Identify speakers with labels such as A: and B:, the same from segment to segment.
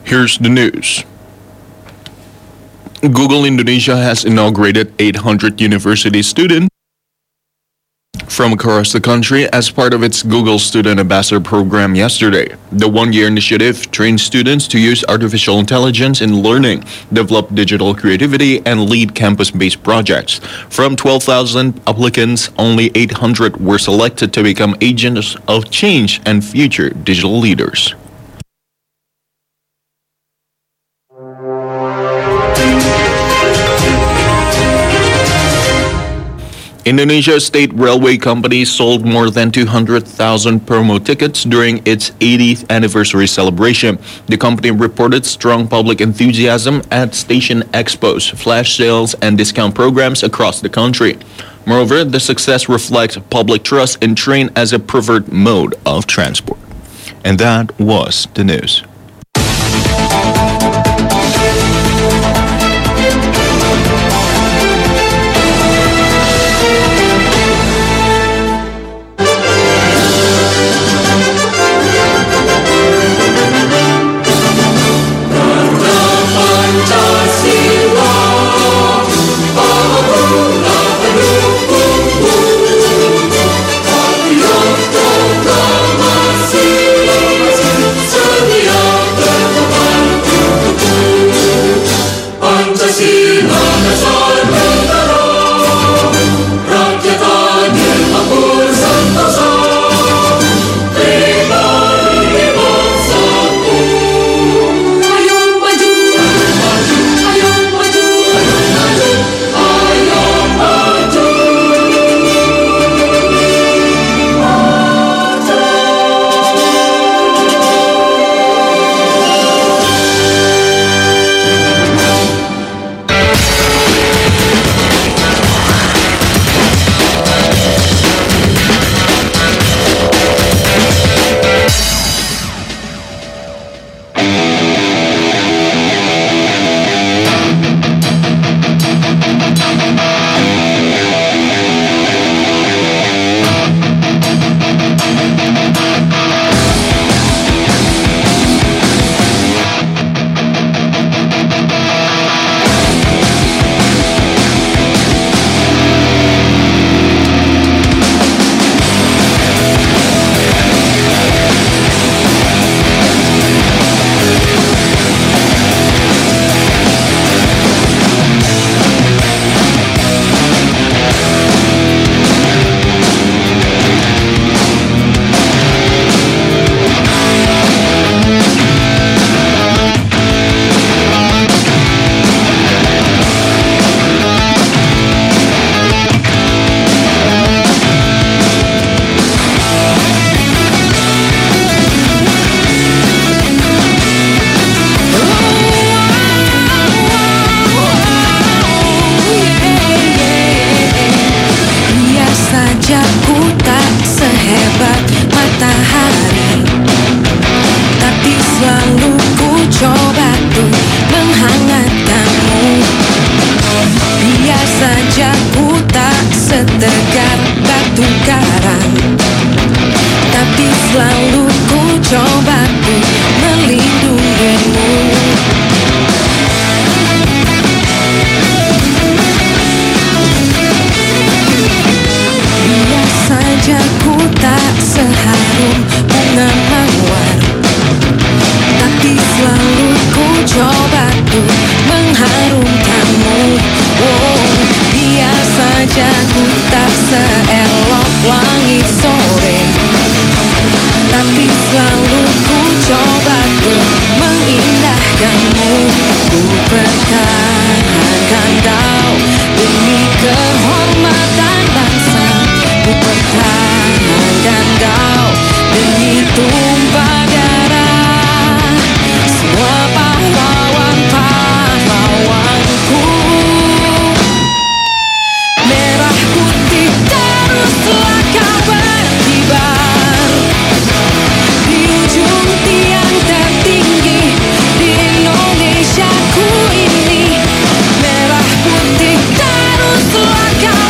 A: Here's the news. Google Indonesia has inaugurated 800 university students from across the country as part of its Google Student Ambassador program yesterday. The one-year initiative trains students to use artificial intelligence in learning, develop digital creativity, and lead campus-based projects. From 12,000 applicants, only 800 were selected to become agents of change and future digital leaders. Indonesia State Railway Company sold more than 200,000 promo tickets during its 80th anniversary celebration. The company reported strong public enthusiasm at station expos, flash sales, and discount programs across the country. Moreover, the success reflects public trust in train as a preferred mode of transport. And that was the news.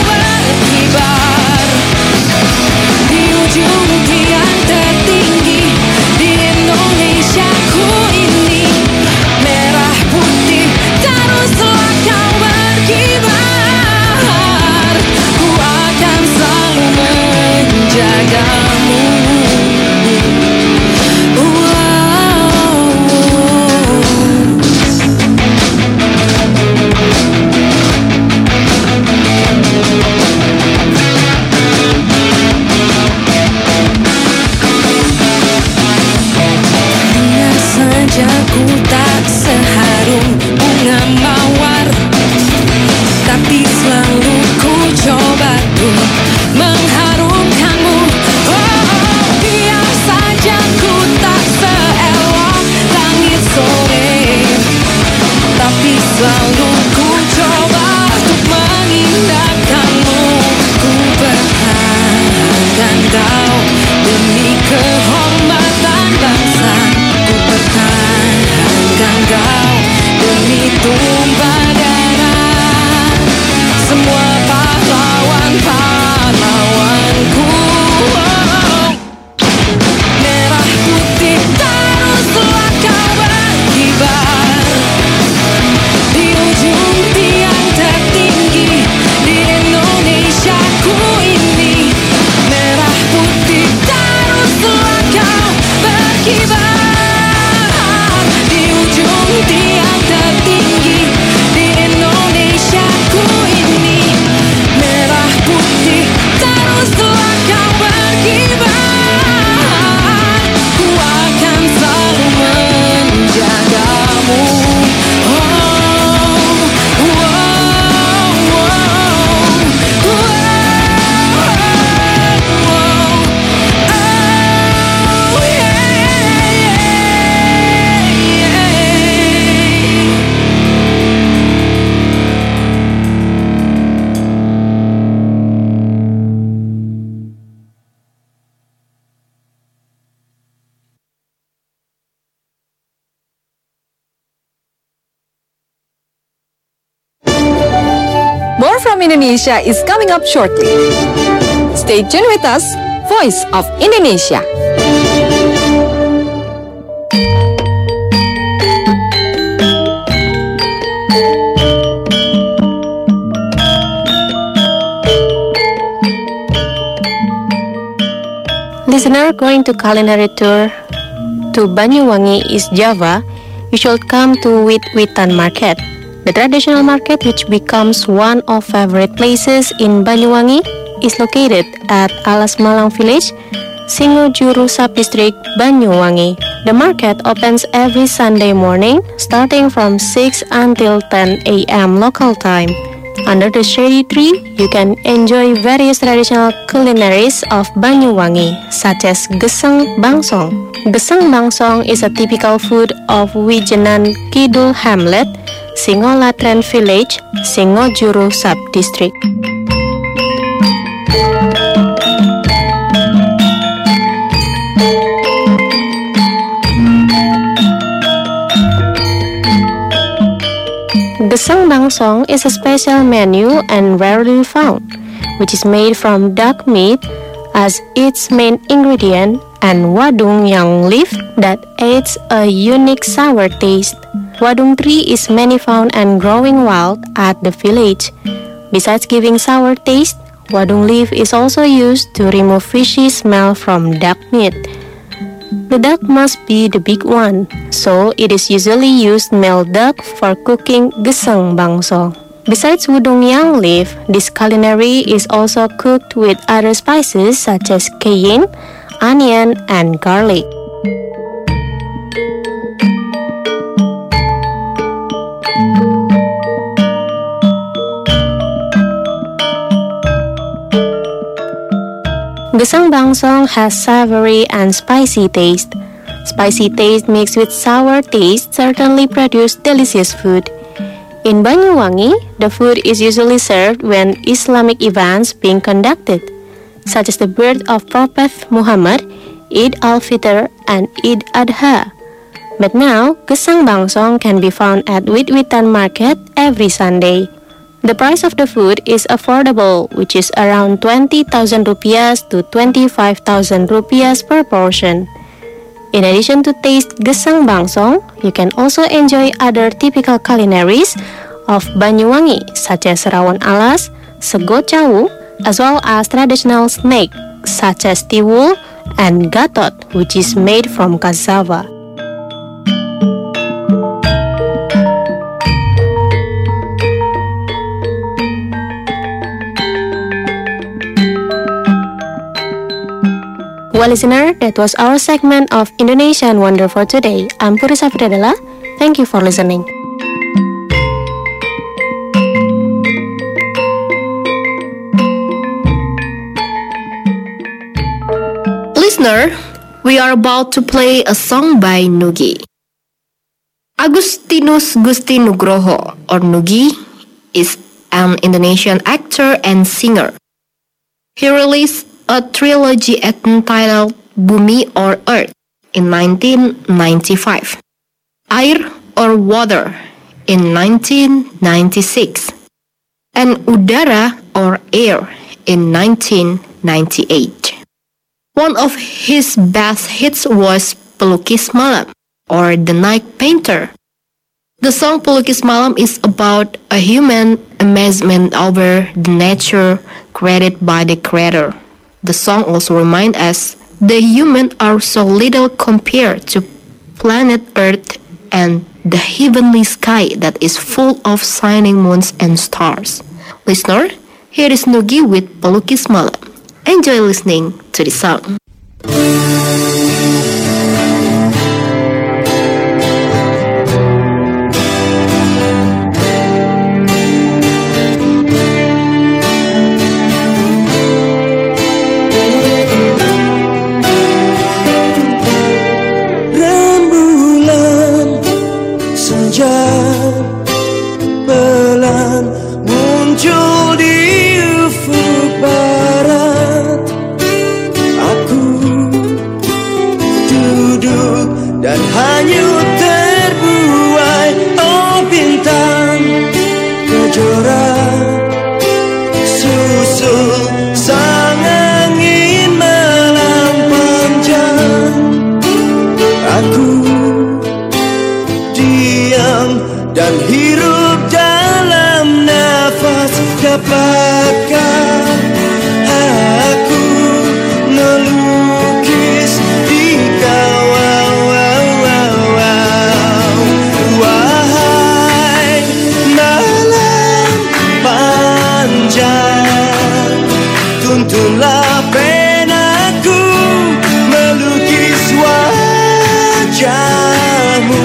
B: Ujung tiang tertinggi perjuangkan kau demi kehormatan bangsa. Ku pertahankan kau demi tumpah darah semua pahlawan-pahlawanku. Merah putih teruslah kau berkibar di ujung tiang tertinggi di Indonesiaku ini. Merah putih teruslah kau berkibar di ujung tiang tertinggi di Indonesiaku ini. Merah putih teruslah kau berkibar, ku akan selalu menjagamu.
C: More from Indonesia is coming up shortly. Stay tuned with us, Voice of Indonesia.
D: Listener going to culinary tour to Banyuwangi, East Java, you should come to Wit-Witan Market. The traditional market, which becomes one of favorite places in Banyuwangi, is located at Alas Malang Village, Singojuru Subdistrict, Banyuwangi. The market opens every Sunday morning, starting from 6 until 10 a.m. local time. Under the shady tree, you can enjoy various traditional culinaries of Banyuwangi, such as Gesang Bangsong. Gesang Bangsong is a typical food of Wijenan Kidul Hamlet, Singolatren Village, Singojuru Subdistrict. Gesang Bangsong is a special menu and rarely found, which is made from duck meat as its main ingredient and wadung yang leaf that adds a unique sour taste. Wadung tree is many found and growing wild at the village. Besides giving sour taste, wadung leaf is also used to remove fishy smell from duck meat. The duck must be the big one, so it is usually used male duck for cooking Gesang Bangsong. Besides wadung yang leaf, this culinary is also cooked with other spices such as cayenne, onion, and garlic. Gesang Bangsong has savory and spicy taste. Spicy taste mixed with sour taste certainly produce delicious food. In Banyuwangi, the food is usually served when Islamic events being conducted, such as the birth of Prophet Muhammad, Eid al-Fitr, and Eid Adha. But now, Gesang Bangsong can be found at Wit-Witan Market every Sunday. The price of the food is affordable, which is around 20,000 rupiahs to 25,000 rupiahs per portion. In addition to taste Gesang Bangsong, you can also enjoy other typical culinaries of Banyuwangi, such as rawon alas, sego cawu, as well as traditional snack such as tiwul and gatot, which is made from cassava. Well, listener, that was our segment of Indonesian Wonder for today. I'm Purisa Fidadela. Thank you for listening.
E: Listener, we are about to play a song by Nugi. Agustinus Gusti Nugroho, or Nugi, is an Indonesian actor and singer. He released a trilogy entitled Bumi or Earth in 1995, Air or Water in 1996, and Udara or Air in 1998. One of his best hits was Pelukis Malam or The Night Painter. The song Pelukis Malam is about a human amazement over the nature created by the Creator. The song also reminds us the humans are so little compared to planet Earth and the heavenly sky that is full of shining moons and stars. Listener, here is Nugi with Pelukis Malam. Enjoy listening to the song.
F: Rembulan senja pelan muncul di ufuk barat. Aku duduk dan hanyut terbuai. Oh bintang kejora susul sang angin malam panjang. Aku diam dan hirup dalam nafas. Dapatkah aku melukis di kau? Wahai malam panjang, tuntunlah penaku melukis wajahmu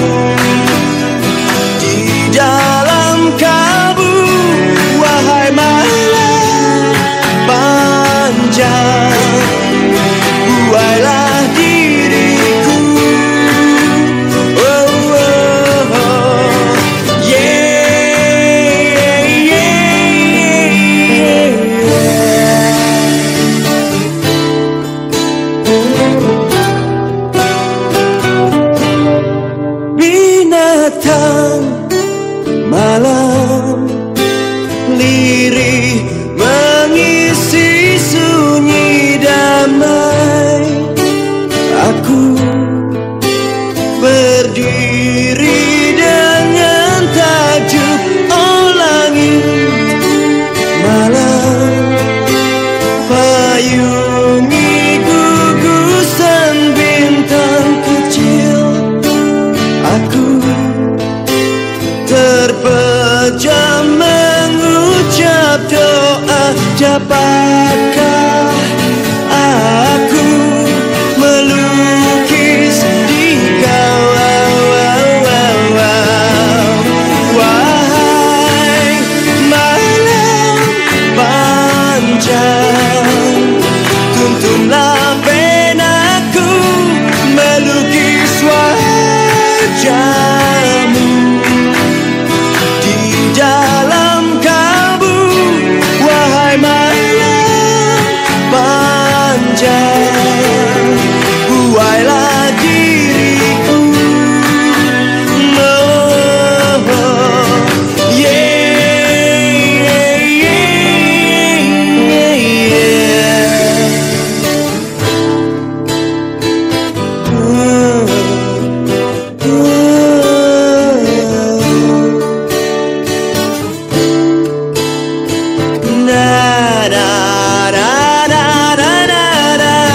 F: di dalam kalbu. Wahai malam panjang, buailah diriku. Oh, oh, oh. Yeah, yeah, binatang malam lirih mengisi sunyi damai. Aku berdiri dengan takjub. Oh langit malam payungi gugusan bintang kecil. Aku terpejam mengucap doa. Dapatkah aku melukis di kau? Wahai malam panjang, tuntunlah penaku melukis wajahmu di dalam kalbu. Wahai malam panjang, buailah diriku. Oh, yeah, yeah, yeah. Na na na na na na na.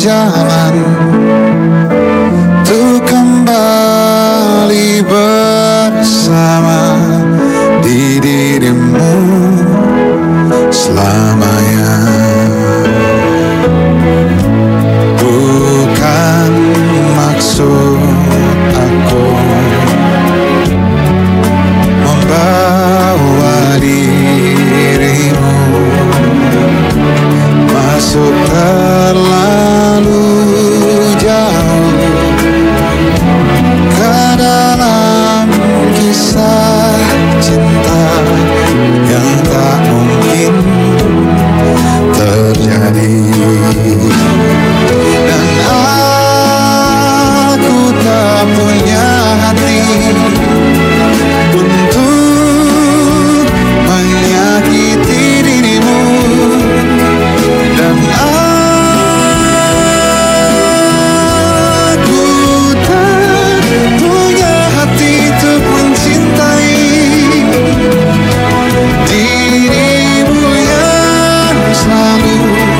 G: jalan untuk kembali bersama di dirimu selamanya. Bukan maksud aku membawa dirimu masuk terlalu jauh ke dalam kisah cinta yang tak mungkin terjadi. Dan aku tak punya hati untuk menyakiti dirimu. Dan aku tak punya hati untuk mencintai dirimu yang selalu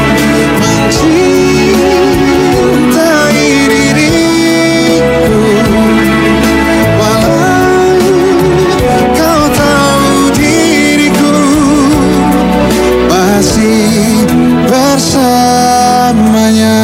G: mencintai diriku. Walau kau tahu diriku masih bersamanya.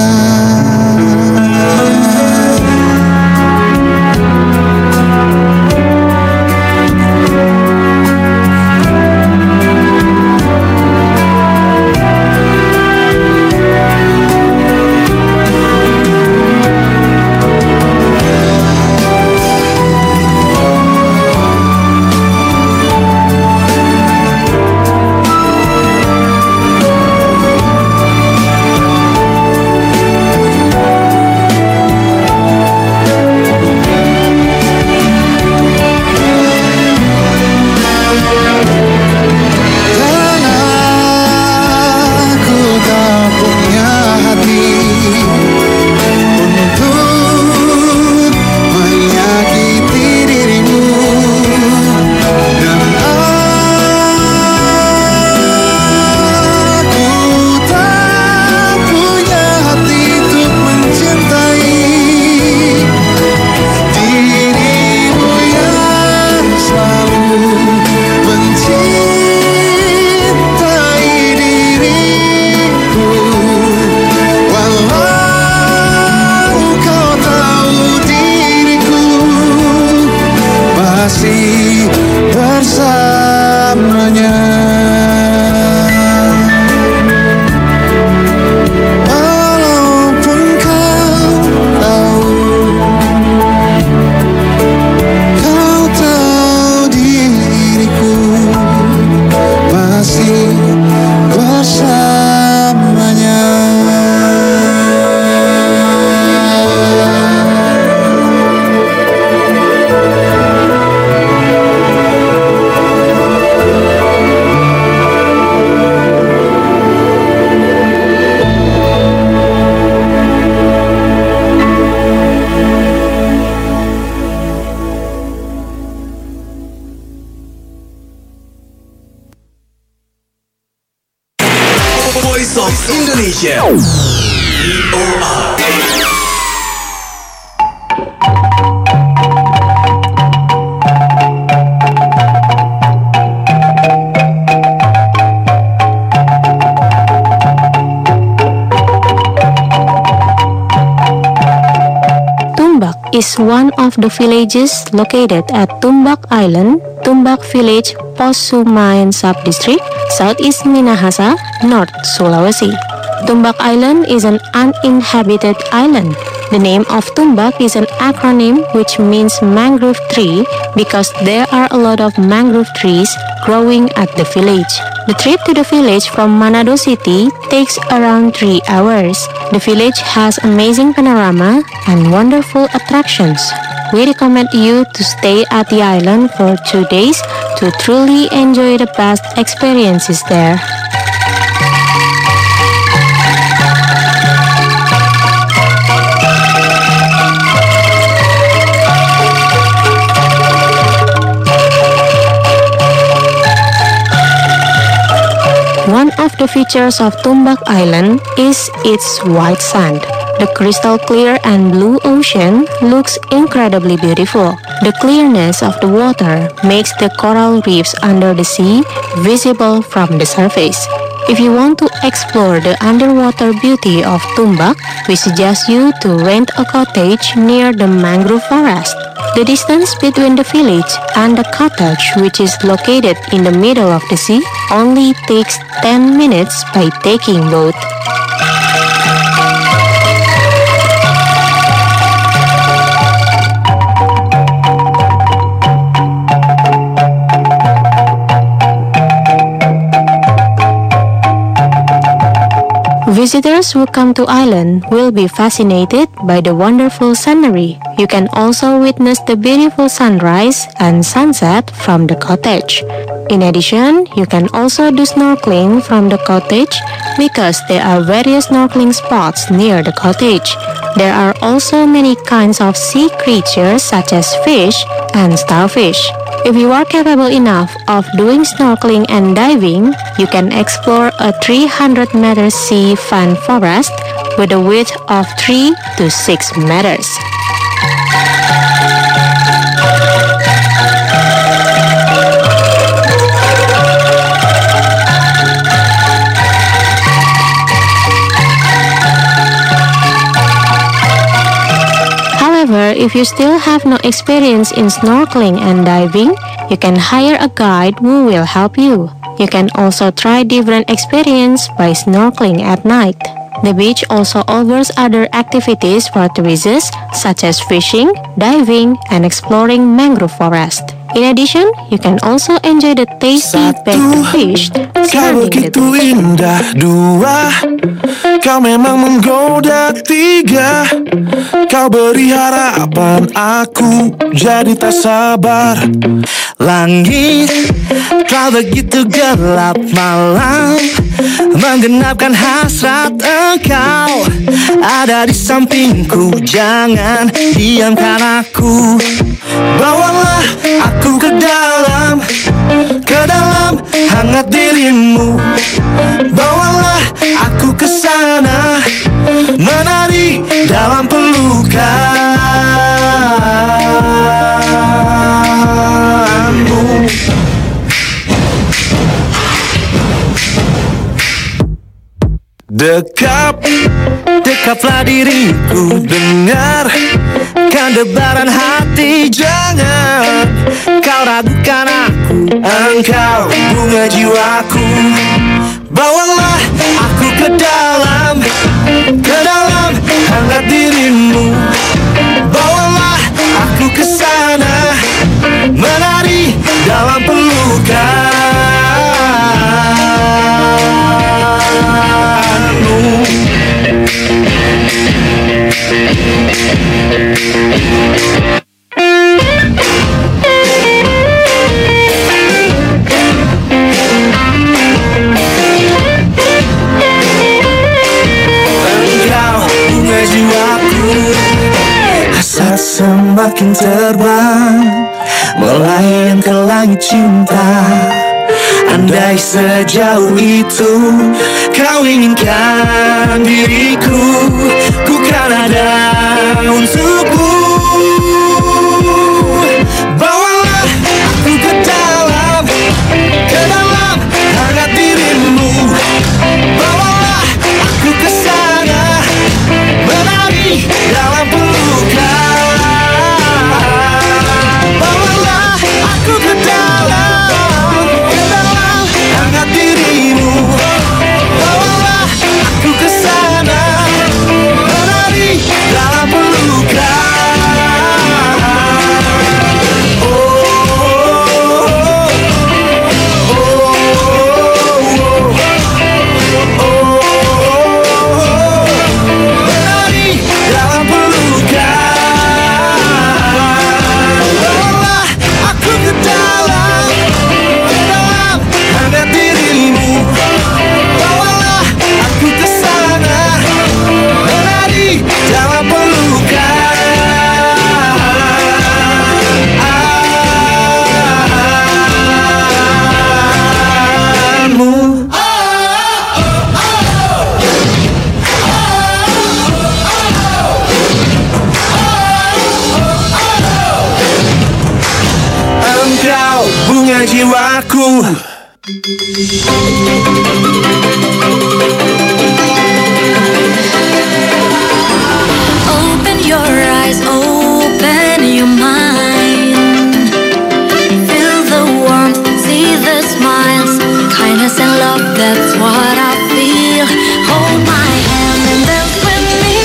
G: Masih bersamanya. Walaupun kau tahu diriku masih bersamanya.
F: Voice of Indonesia.
D: Tumbak is one of the villages located at Tumbak Island, Tumbak Village, Posumayan Subdistrict, Southeast Minahasa, North Sulawesi. Tumbak Island is an uninhabited island. The name of Tumbak is an acronym which means mangrove tree because there are a lot of mangrove trees growing at the village. The trip to the village from Manado City takes around 3 hours. The village has amazing panorama and wonderful attractions. We recommend you to stay at the island for 2 days to truly enjoy the best experiences there. One of the the features of Tumbak Island is its white sand. The crystal clear and blue ocean looks incredibly beautiful. The clearness of the water makes the coral reefs under the sea visible from the surface. If you want to explore the underwater beauty of Tumbak, we suggest you to rent a cottage near the mangrove forest. The distance between the village and the cottage, which is located in the middle of the sea, only takes 10 minutes by taking boat. Visitors who come to island will be fascinated by the wonderful scenery. You can also witness the beautiful sunrise and sunset from the cottage. In addition, you can also do snorkeling from the cottage because there are various snorkeling spots near the cottage. There are also many kinds of sea creatures such as fish and starfish. If you are capable enough of doing snorkeling and diving, you can explore a 300-meter sea fan forest with a width of 3 to 6 meters. However, if you still have no experience in snorkeling and diving, you can hire a guide who will help you. You can also try different experience by snorkeling at night. The beach also offers other activities for tourists such as fishing, diving, and exploring mangrove forest. In addition, you can also enjoy the tasty baked fish
G: Kau
D: surrounding the
G: begitu
D: beach.
G: indah. Dua, kau memang menggoda. Tiga, kau beri harapan. Aku jadi tak sabar. Langit, kau begitu gelap. Malam menggenapkan hasrat engkau. Ada di sampingku, jangan diamkan aku. Bawalah aku ke dalam hangat dirimu. Bawalah aku ke sana, menari dalam pelukanmu. Dekaplah diriku, dengarkan debaran hati. Jangan kau ragukan aku, engkau bunga jiwaku. Bawalah aku ke dalam hangat dirimu. Bawalah aku ke sana, menari dalam pelukanmu. Hasrat semakin terbang, melayang ke langit cinta. Andai sejauh itu kau inginkan diriku, ku kan ada untukmu. Bawalah aku ke dalam hangat dirimu. Bawalah aku ke sana, menari dalam pelukan. Bawalah aku ke dalam hangat dirimu. Bawalah aku ke sana,
B: Open your eyes, open your mind. Feel the warmth, see the smiles, kindness and love, that's what I feel. Hold my hand and dance with me.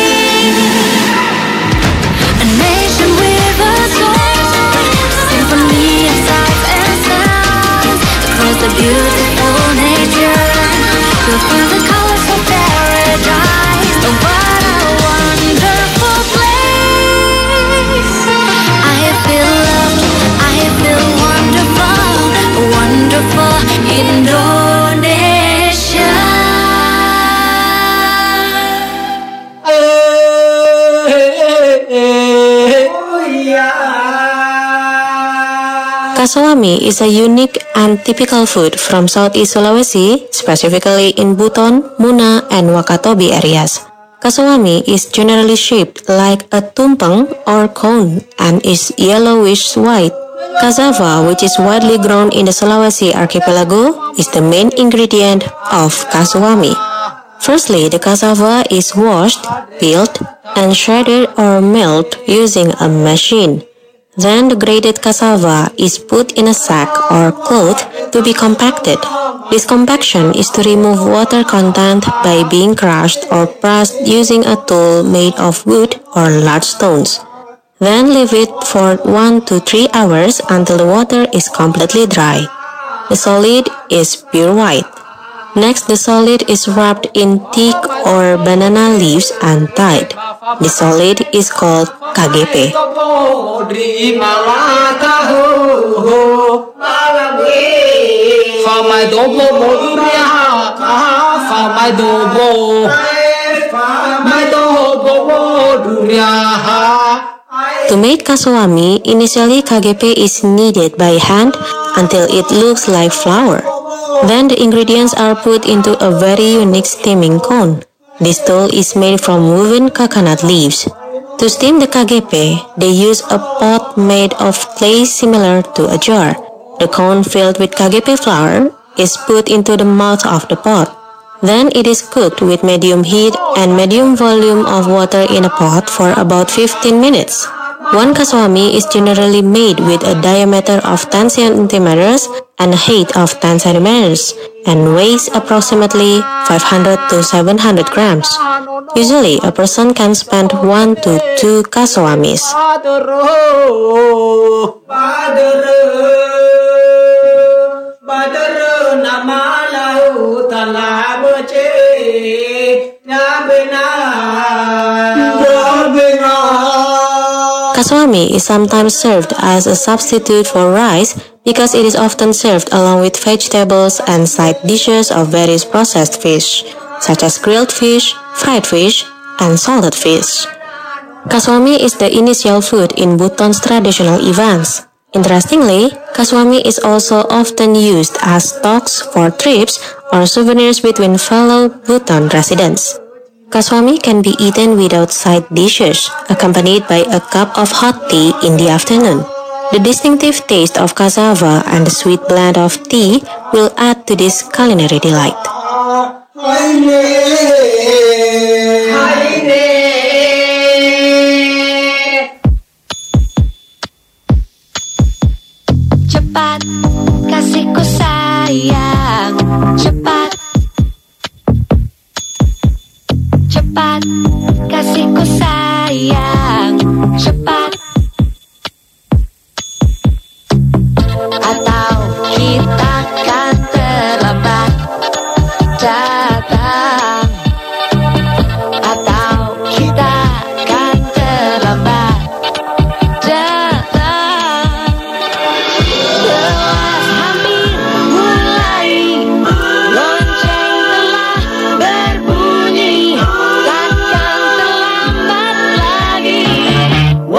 B: A nation with a soul, symphony of sights and sounds, across the beautiful nature. You'll find the colors of paradise. Oh, what a wonderful place. I feel loved, I feel wonderful, wonderful Indonesia.
D: Kasawami is a unique and typical food from Southeast Sulawesi, specifically in Buton, Muna, and Wakatobi areas. Kasawami is generally shaped like a tumpeng or cone and is yellowish-white. Cassava, which is widely grown in the Sulawesi archipelago, is the main ingredient of kasawami. Firstly, the cassava is washed, peeled, and shredded or milled using a machine. Then the grated cassava is put in a sack or cloth to be compacted. This compaction is to remove water content by being crushed or pressed using a tool made of wood or large stones. Then leave it for 1 to 3 hours until the water is completely dry. The solid is pure white. Next, the solid is wrapped in teak or banana leaves and tied. The solid is called KGP. To make kasawami, initially KGP is kneaded by hand until it looks like flour. Then the ingredients are put into a very unique steaming cone. This tool is made from woven coconut leaves. To steam the KGP, they use a pot made of clay similar to a jar. The cone filled with KGP flour is put into the mouth of the pot. Then it is cooked with medium heat and medium volume of water in a pot for about 15 minutes. One kasawami is generally made with a diameter of 10 centimeters and a height of 10 centimeters and weighs approximately 500 to 700 grams. Usually, a person can spend 1 to 2 kasawamis. Kasawami is sometimes served as a substitute for rice because it is often served along with vegetables and side dishes of various processed fish, such as grilled fish, fried fish, and salted fish. Kasawami is the initial food in Buton's traditional events. Interestingly, kasawami is also often used as stocks for trips or souvenirs between fellow Buton residents. Kasawami can be eaten without side dishes, accompanied by a cup of hot tea in the afternoon. The distinctive taste of cassava and the sweet blend of tea will add to this culinary delight.
B: Cepat, kasihku sayang, cepat. Cepat, kasihku sayang, cepat. Atau kita kan terlambat datang. Atau kita kan terlambat datang. Tewas hampir mulai, lonceng telah berbunyi. Takkan terlambat lagi.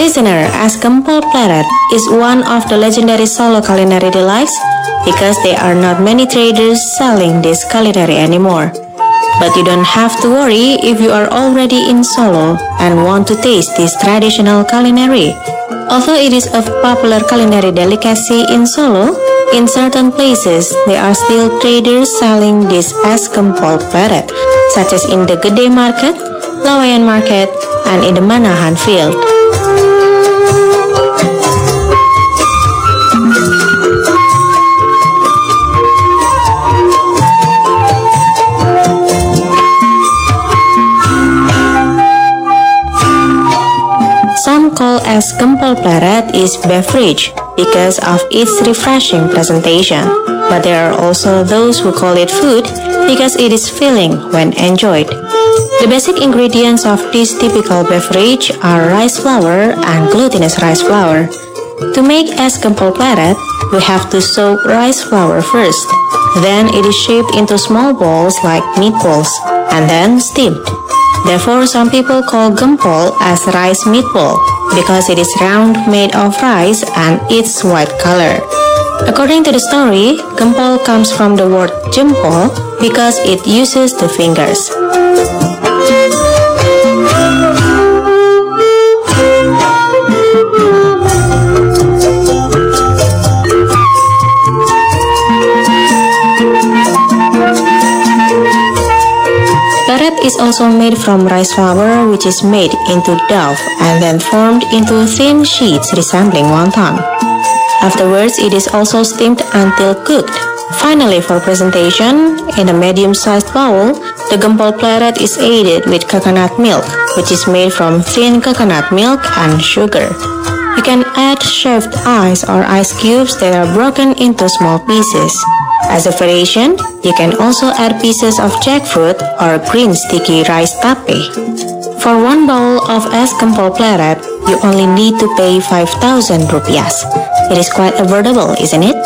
D: Listener, as Gempol Pleret is one of the legendary Solo culinary delights because there are not many traders selling this culinary anymore. But you don't have to worry if you are already in Solo and want to taste this traditional culinary. Although it is a popular culinary delicacy in Solo, in certain places there are still traders selling this as Gempol Pleret, such as in the Gede Market, Lawayan Market, and in the Manahan Field. Some call as Gempol Pleret is beverage because of its refreshing presentation, but there are also those who call it food because it is filling when enjoyed. The basic ingredients of this typical beverage are rice flour and glutinous rice flour. To make es Gempol Pleret, we have to soak rice flour first. Then it is shaped into small balls like meatballs and then steamed. Therefore, some people call gempol as rice meatball because it is round, made of rice, and its white color. According to the story, gempol comes from the word jempol because it uses the fingers. Pleret is also made from rice flour, which is made into dough and then formed into thin sheets resembling wonton. Afterwards, it is also steamed until cooked. Finally, for presentation, in a medium-sized bowl, the Gempol Pleret is aided with coconut milk, which is made from thin coconut milk and sugar. You can add shaved ice or ice cubes that are broken into small pieces. As a variation, you can also add pieces of jackfruit or green sticky rice tape. For one bowl of es Gempol Pleret, you only need to pay 5,000 rupiah. It is quite affordable, isn't it?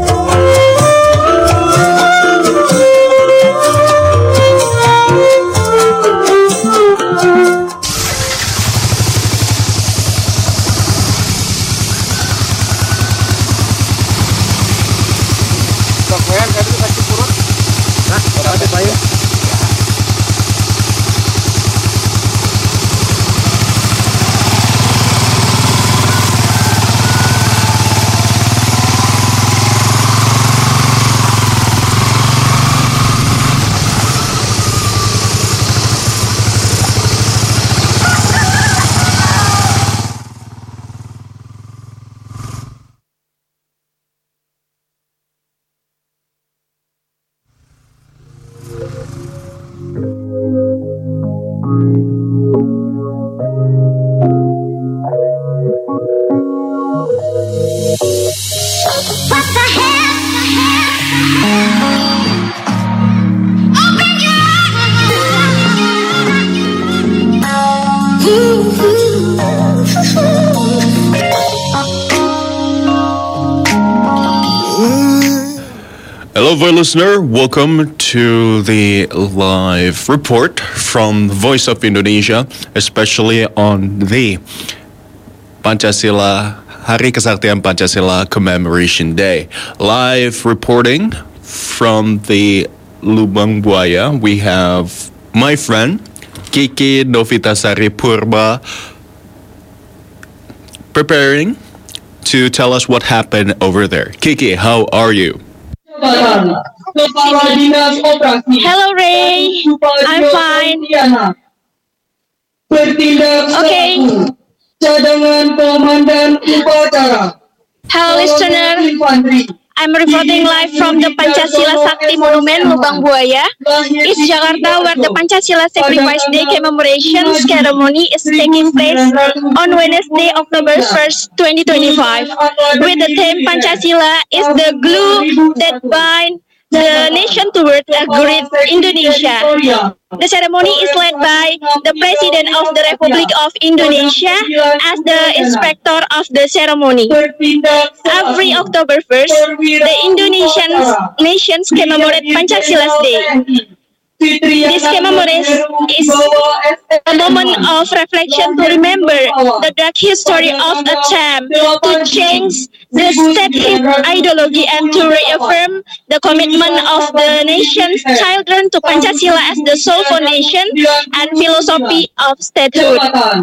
A: Hello, Voice listener. Welcome to the live report from Voice of Indonesia, especially on the Pancasila, Hari Kesaktian Pancasila Commemoration Day. Live reporting from the Lubang Buaya, we have my friend, Kiki Novitasari Purba, preparing to tell us what happened over there. Kiki, how are you?
H: Hello Ray, I'm fine. Okay. Hello listener, I'm reporting live from the Pancasila Sakti Monument Lubang Buaya, East Jakarta, where the Pancasila Sacrifice Day commemoration ceremony is taking place on Wednesday, October 1st, 2025, with the theme Pancasila is the glue that binds the nation toward a great Indonesia. The ceremony is led by the President of the Republic of Indonesia as the inspector of the ceremony. Every October 1st, the Indonesian nations commemorate Pancasila's Day. This commemoration is a moment of reflection to remember the dark history of attempt to change the state ideology and to reaffirm the commitment of the nation's children to Pancasila as the sole foundation and philosophy of statehood.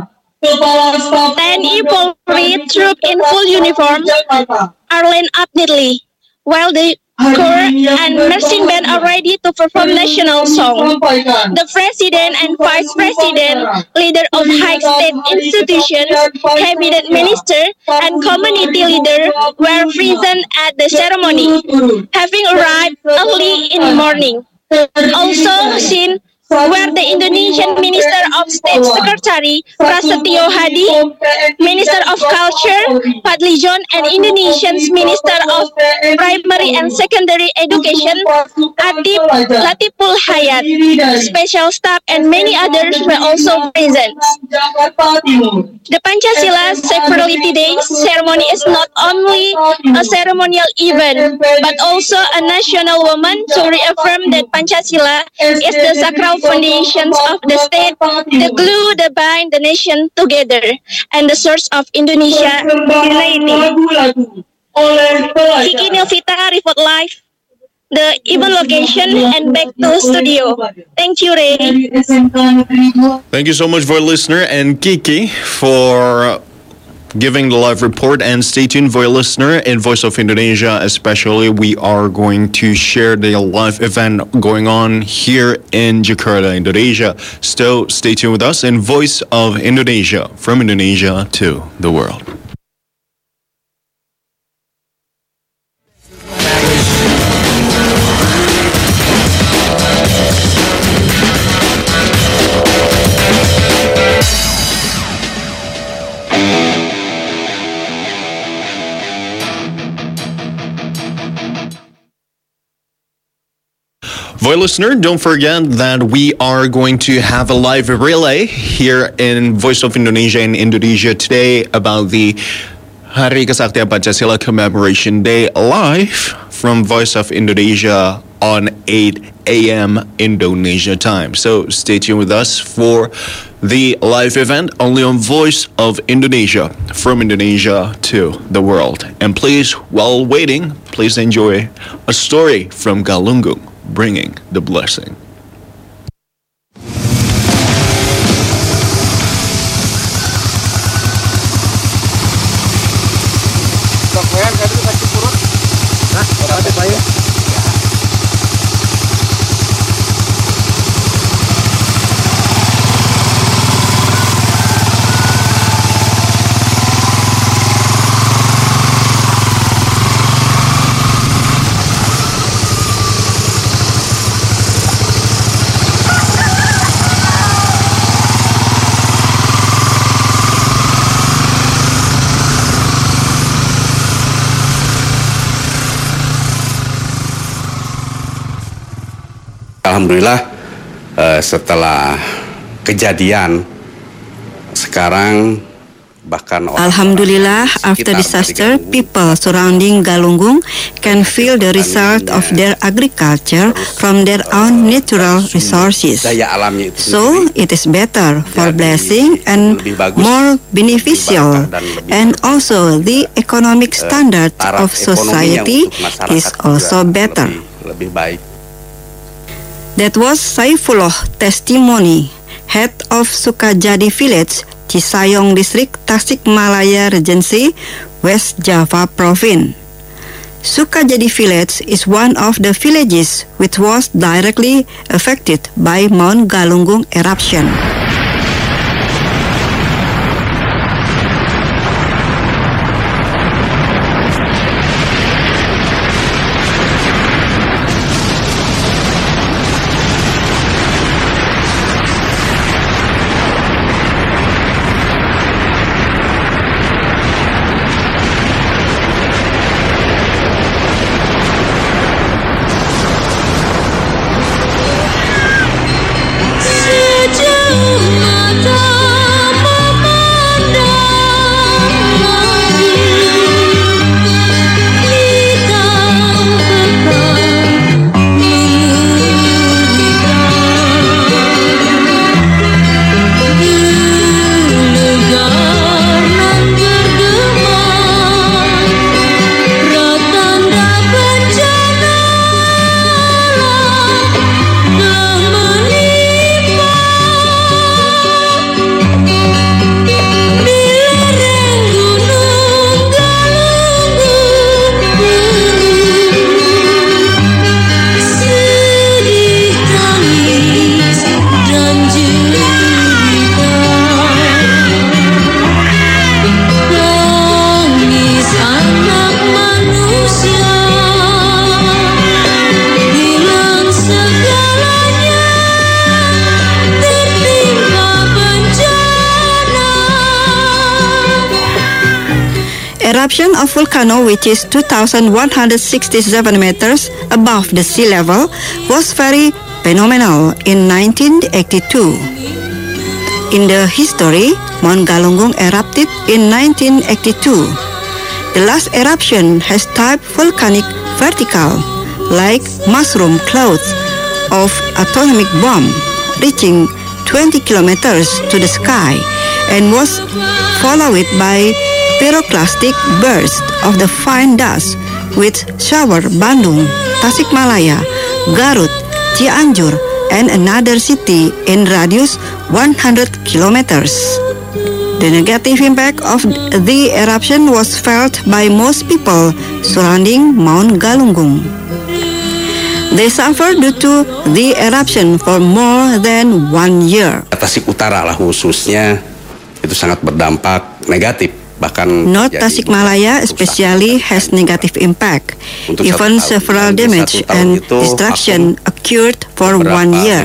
H: 10 Polri troop in full uniform are lined up neatly, while the corps and marching band are ready to perform national song. The president and vice president, leader of high state institutions, cabinet minister, and community leader were present at the ceremony, having arrived early in the morning. Also seen were the Indonesian Minister of State Secretary Prasetyo Hadi, Minister of Culture Fadlizon, and Indonesian's Minister of Primary and Secondary Education Adib Latiful Hayat. Special staff and many others were also present. The Pancasila Sovereignty Day ceremony is not only a ceremonial event, but also a national moment to reaffirm that Pancasila is the sacral foundations of the state, the glue that bind the nation together, and the source of Indonesia unity. Kiki Nilvita report live the event location and back to studio. Thank you, Ray.
A: Thank you so much for listener and Kiki for giving the live report, and stay tuned for a listener in Voice of Indonesia. Especially, we are going to share the live event going on here in Jakarta, Indonesia. So stay tuned with us in Voice of Indonesia, from Indonesia to the world. Voice listener, don't forget that we are going to have a live relay here in Voice of Indonesia in Indonesia today about the Hari Kesaktian Pancasila Commemoration Day live from Voice of Indonesia on 8 a.m. Indonesia time. So stay tuned with us for the live event only on Voice of Indonesia, from Indonesia to the world. And please, while waiting, please enjoy a story from Galunggung, bringing the blessing.
I: Alhamdulillah setelah kejadian sekarang bahkan
J: Alhamdulillah, after disaster, people surrounding Galunggung can feel the result of their agriculture from their own natural resources. So it is better for blessing and more beneficial, and also the economic standard of society is also better.
I: Lebih baik.
J: That was Saifullah testimony, head of Sukajadi village, Cisayong district, Tasikmalaya Regency, West Java province. Sukajadi village is one of the villages which was directly affected by Mount Galunggung eruption.
B: Sejauh
J: eruption of volcano, which is 2,167 meters above the sea level, was very phenomenal in 1982. In the history, Mount Galunggung erupted in 1982. The last eruption has type volcanic vertical, like mushroom clouds of atomic bomb, reaching 20 kilometers to the sky, and was followed by pyroclastic burst of the fine dust which showered Bandung, Tasikmalaya, Garut, Cianjur, and another city in radius 100 kilometers. The negative impact of the eruption was felt by most people surrounding Mount Galunggung. They suffered due to the eruption for more than 1 year.
I: Tasik Utara lah khususnya itu sangat berdampak negatif. Bahkan
J: North Tasikmalaya especially has negative impact. Even several damage and destruction occurred for 1 year.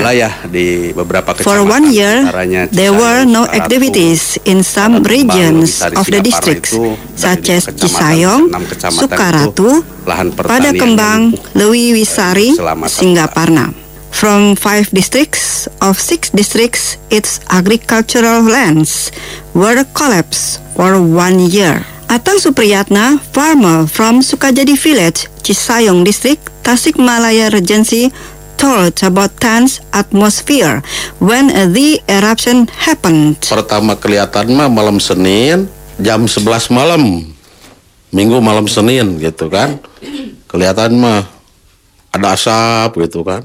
J: For 1 year, there were no activities in some regions of the districts, such as Cisayong, Sukaratu, Padakembang, Lewiwisari, Singaparna. From 5 districts of 6 districts, its agricultural lands were collapsed for 1 year. Atang Supriyatna, farmer from Sukajadi village, Cisayong district, Tasikmalaya Regency, told about tense atmosphere when the eruption happened.
K: Pertama kelihatan mah malam Senin, jam 11 malam, Minggu malam Senin gitu kan. Kelihatan mah ada asap gitu kan.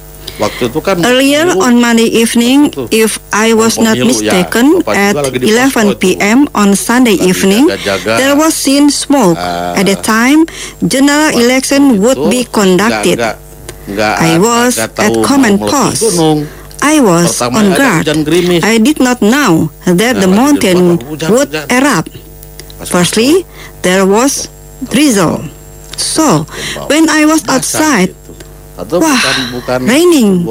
J: Earlier on Monday evening, if I was not mistaken, at 11 p.m. on Sunday evening, there was seen smoke. At the time, general election would be conducted. I was at command post. I was on guard. I did not know that the mountain would erupt. Firstly, there was drizzle. So, when I was outside, wah, raining.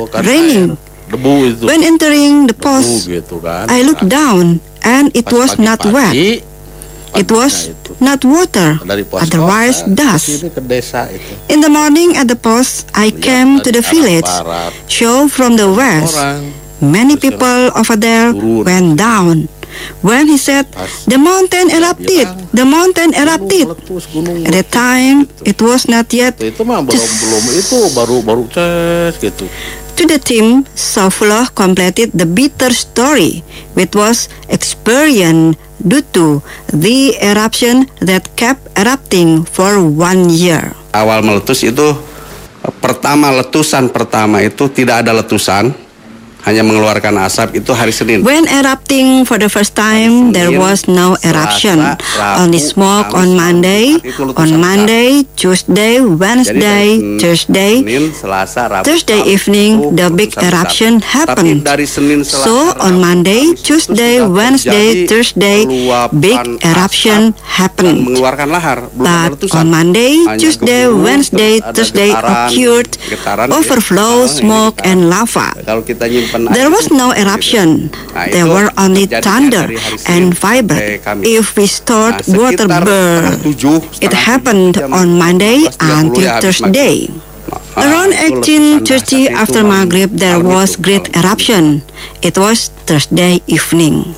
J: When entering the post, I looked down and it was not wet. It was not water, otherwise dust. In the morning at the post, I came to the village, show from the west. Many people over there went down. When he said, the mountain erupted. At the time, it was not yet. To the team, Saifullah completed the bitter story, which was experienced due to the eruption that kept erupting for 1 year.
I: Awal meletus itu, letusan pertama itu tidak ada letusan, hanya mengeluarkan asap itu hari Senin.
J: When erupting for the first time, there was no eruption. Only smoke on Monday. On Monday, Tuesday, Wednesday, Thursday. Thursday evening, the big eruption happened. So on Monday, Tuesday, Wednesday, Thursday, big eruption happened. But on Monday, Tuesday, Wednesday, Thursday occurred overflow, smoke, and lava. There was no eruption. There were only thunder and vibrate. If we stored water burn, it happened on Monday until Thursday. Around 18:30 after Maghrib, there was great eruption. It was Thursday evening.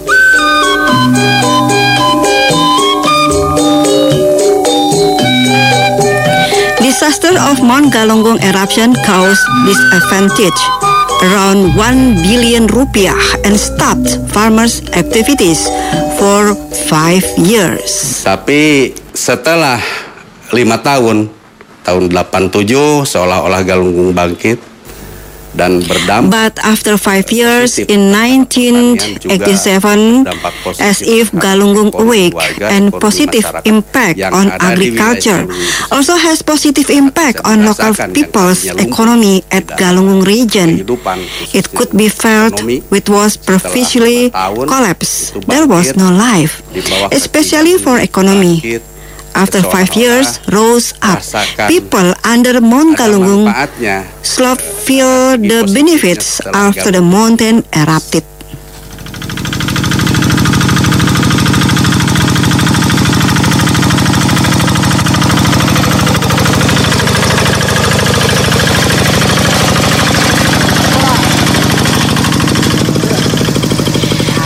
J: Disaster of Mount Galunggung eruption caused disadvantage around 1 billion rupiah and stopped farmers' activities for 5 years.
I: Tapi setelah 5 tahun 87 seolah-olah Galunggung bangkit dan berdampak.
J: But after 5 years in 1987, as if Galunggung awake and positive impact on agriculture, also has positive impact on local people's economy at Galunggung region. It could be felt which was previously collapsed. There was no life, especially for economy. After 5 years, rose up. People under Mount Galunggung slope feel the benefits after the mountain erupted.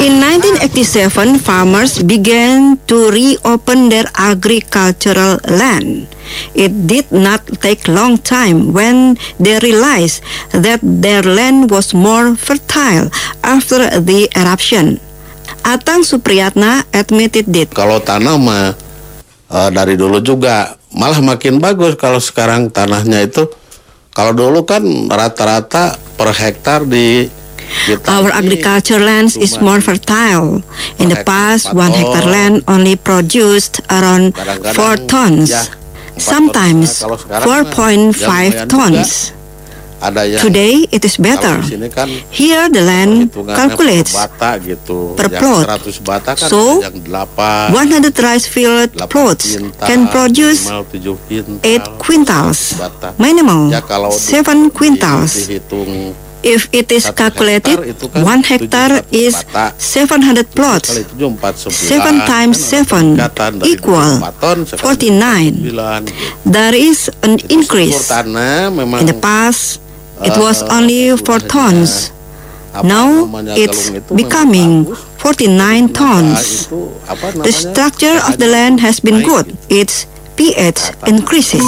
J: In 1987, farmers began to reopen their agricultural land. It did not take long time when they realized that their land was more fertile after the eruption. Atang Supriyatna admitted it.
K: Kalau tanah mah dari dulu juga malah makin bagus. Kalau sekarang tanahnya itu, kalau dulu kan rata-rata per hektar di
J: Our agriculture lands is more fertile. In the past, 1 hectare land only produced around 4 tons, sometimes 4.5 tons. Today, it is better. Here, the land calculates per plot. So, 100 rice field plots can produce 8 quintals, minimal 7 quintals. If it is calculated, 1 hectare is 700 plots. 7 times 7 equal 49. There is an increase. In the past, it was only 4 tons. Now, it's becoming 49 tons. The structure of the land has been good. Its pH increases.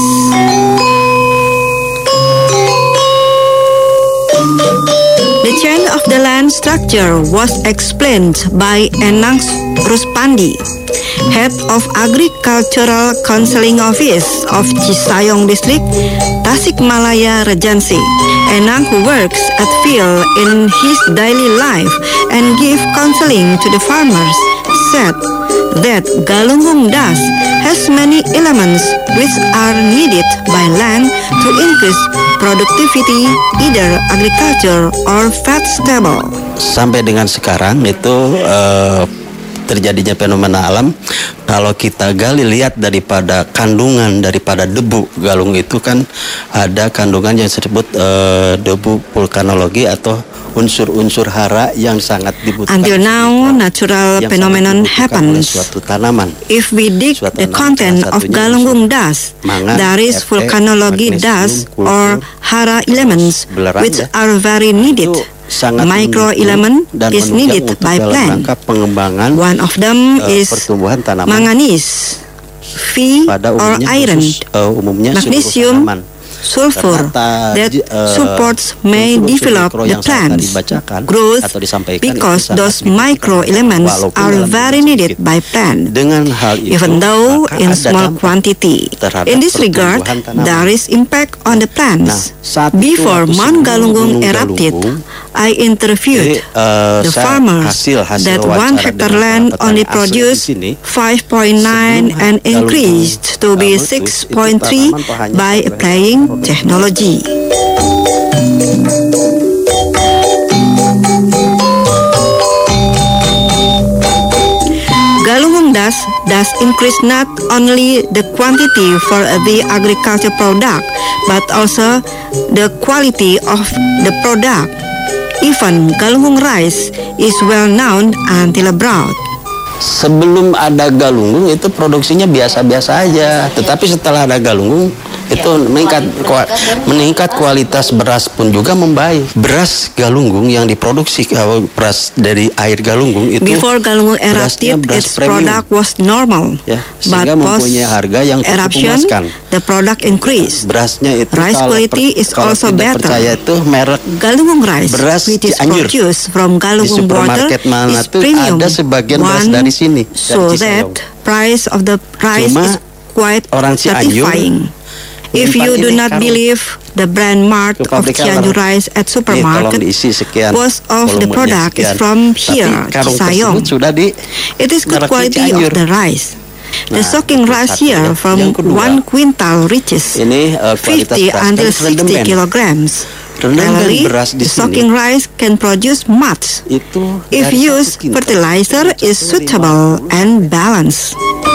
J: The change of the land structure was explained by Enang Ruspandi, head of Agricultural Counseling Office of Cisayong District, Tasikmalaya Regency. Enang, who works at field in his daily life and gives counseling to the farmers, said that Galunggung dust has many elements which are needed by land to increase productivity, either agriculture or vegetable.
L: Sampai dengan sekarang itu terjadinya fenomena alam. Kalau kita gali lihat daripada kandungan daripada debu galung itu kan ada kandungan yang disebut debu vulkanologi atau unsur-unsur hara yang sangat dibutuhkan.
J: Until now, natural phenomenon happens. If we dig the content of Galunggung dust, there is volcanology dust or hara elements which are very needed. Micro element is needed by plant. One of them is manganese, Fe or iron, magnesium, sulfur that supports may develop the plant's growth because those micro elements are very needed by plant, even though in small quantity. In this regard, there is impact on the plants. Before Mount Galunggung erupted, I interviewed the farmers that 1 hectare land only produced 5.9 and increased to be 6.3 by applying technology. Galunggung dust does increase not only the quantity for the agriculture product, but also the quality of the product. Even Galunggung rice is well known until abroad.
L: Sebelum ada Galunggung itu produksinya biasa-biasa aja, tetapi setelah ada Galunggung itu meningkat kualitas beras pun juga membaik. Beras Galunggung yang diproduksi beras dari air Galunggung itu
J: before Galunggung erupted, its product was normal, but post eruption the product increased.
L: Berasnya itu
J: rice quality is also better.
L: Itu merek
J: Galunggung rice,
L: beras
J: which is
L: Cianjur.
J: Produced from Galunggung water, is premium.
L: Ada sebagian beras dari sini,
J: so that price of the rice is quite satisfying. If you do not believe the brand mark of Cianjur rice at supermarket, most of the product is from here, Cisayong. It is good quality of the rice. The soaking rice here from 1 quintal reaches 50 until 60 kilograms. Generally, the soaking rice can produce much if used fertilizer is suitable and balanced.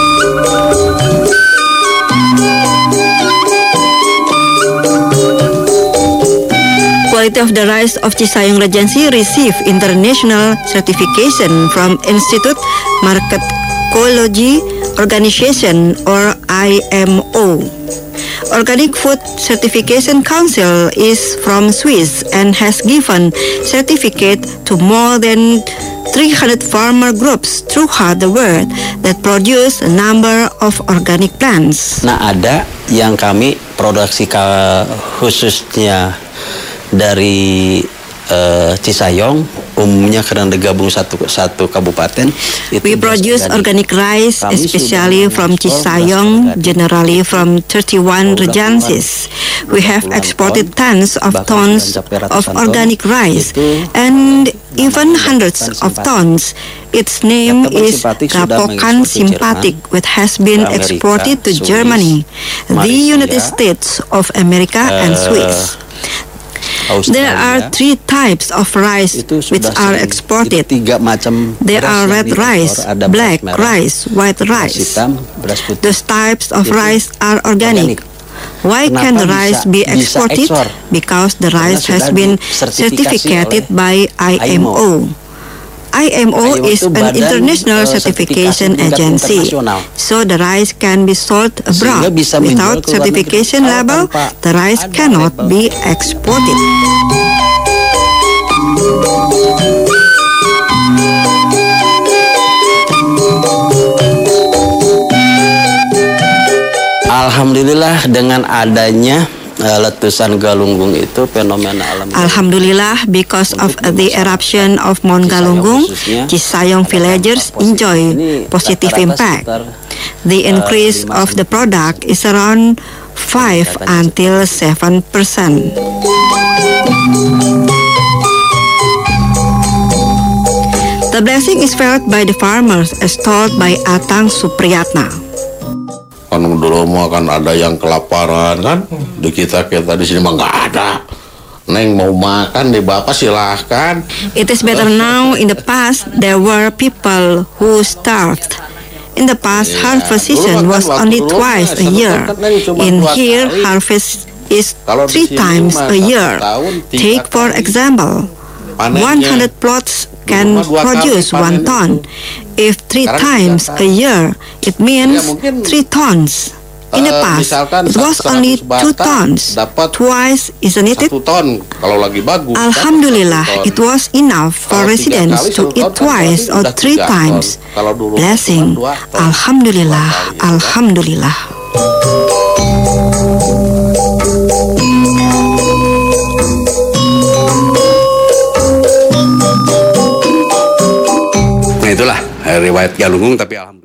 J: Quality of the rice of Cisayong Regency received international certification from Institute Marketology Organization or IMO. Organic Food Certification Council is from Swiss and has given certificate to more than 300 farmer groups throughout the world that produce a number of organic plants.
L: Nah, ada yang kami produksi khususnya dari Cisayong, umumnya karena digabung satu kabupaten.
J: We produce organic rice, especially from Cisayong, generally from 31 regencies. We have exported tons of organic rice, and even hundreds of tons. Its name is Rapokan Simpatic, which has been exported to Germany, the United States of America, and Swiss. There are 3 types of rice which are exported. There are red rice, black rice, white rice. Those types of rice are organic. Why can the rice be exported? Because the rice has been certificated by IMO. IMO is an international certification agency, so the rice can be sold abroad. Without certification label, the rice cannot be exported.
L: Alhamdulillah, dengan adanya letusan Galunggung itu fenomena alam.
J: Alhamdulillah, because of the eruption of Mount Galunggung, Cisayong villagers enjoy positive impact. The increase of the product is around 5 until 7%. The blessing is felt by the farmers, as told by Atang Supriyatna.
K: Kan dulu mah kan ada yang kelaparan kan, di kita di sini mah nggak ada. Neng mau makan di bapak silahkan.
J: It is better now. In the past there were people who starved. In the past, harvest season was only twice a year. In here, harvest is 3 times a year. Take for example, 100 plots can produce 1 ton. If 3 times a year, it means 3 tons. In the past, it was only 2 tons. Twice, isn't it? Alhamdulillah, it was enough for residents to eat twice or 3 times. Blessing. Alhamdulillah. Alhamdulillah.
I: Nah itulah riwayat Galunggung, tapi alhamdulillah.